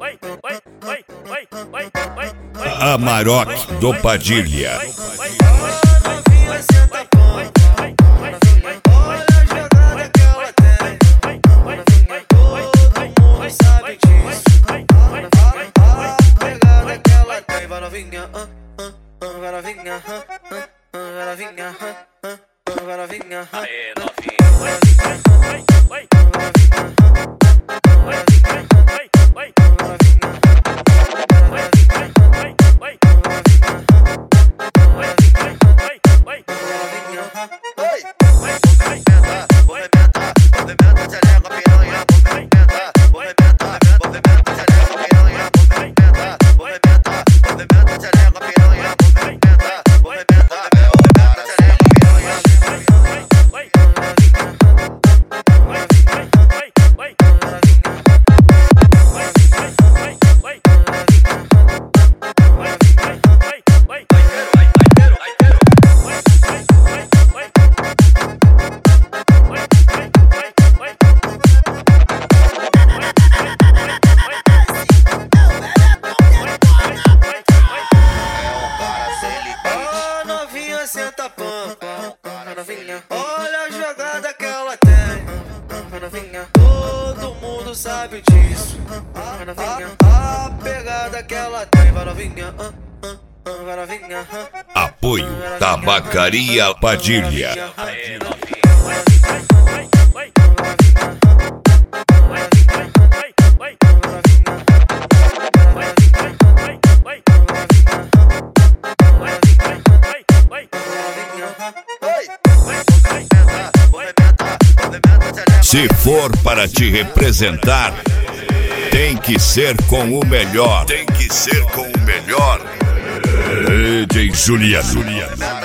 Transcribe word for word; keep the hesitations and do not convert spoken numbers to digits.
Amarok do Padilha. Aê, novinha. Senta pampa, novinha. Olha a jogada que ela tem, novinha. Todo mundo sabe disso, novinha. A pegada que ela tem, novinha. Novinha. Apoio Tabacaria Padilha. Aê, novinha. Se for para te representar, tem que ser com o melhor. Tem que ser com o melhor. D J Juliano.